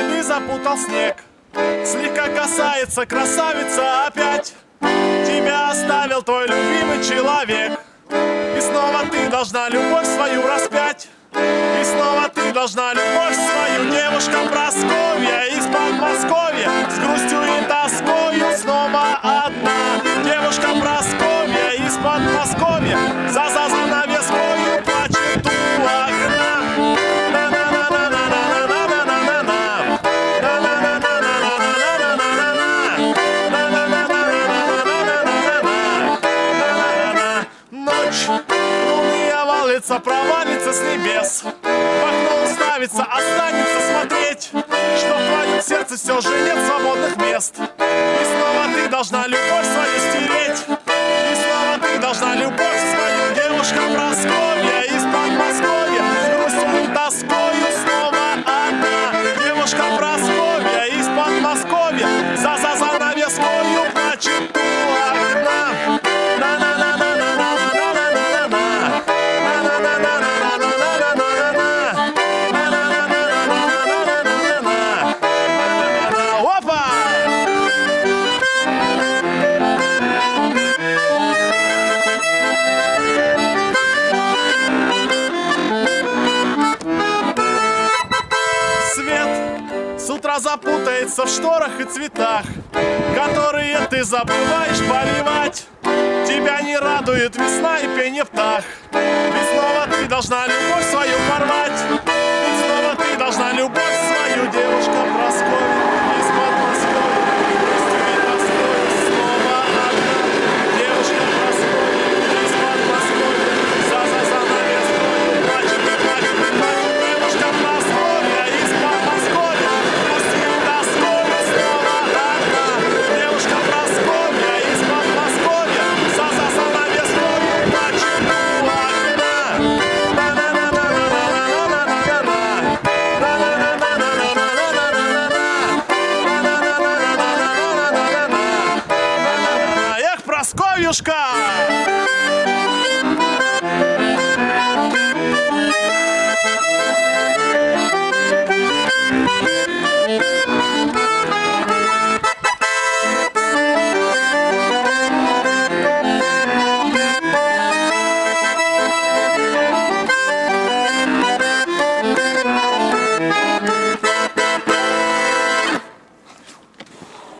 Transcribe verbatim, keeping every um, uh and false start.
следы запутал снег. Слегка касается красавица опять. Тебя оставил твой любимый человек. И снова ты должна любовь свою распять. И снова ты должна любовь свою. Девушка Прасковья из Подмосковья, с грустью и тоскою снова одна. Девушка Прасковья из Подмосковья, за за занавескою плачет у окна. Ночь, луния валится, провалится с небес. В окно уставится, останется смотреть, что в твоем сердце все же нет свободных мест. И снова ты должна любовь свою стереть. И снова ты должна любовь свою. Девушка Прасковья из Подмосковья, с грустью и тоскою снова одна. Девушка Прасковья из Подмосковья, за за занавескою плачет у окна. С утра запутается в шторах и цветах, которые ты забываешь поливать. Тебя не радует весна и пение птах. Ведь снова ты должна любовь свою порвать. Ведь снова ты должна любовь свою. Девушка Прасковья из Подмосковья, грустью и тоскою снова одна. Девушка Прасковья из Подмосковья, за за занавескою плачет и плачет и плачет. Девушка Прасковья из Подмосковья, грустью и тоскою снова одна. Девушка Прасковья из Подмосковья, за за занавескою плачет у окна. Эх, Прасковьюшка!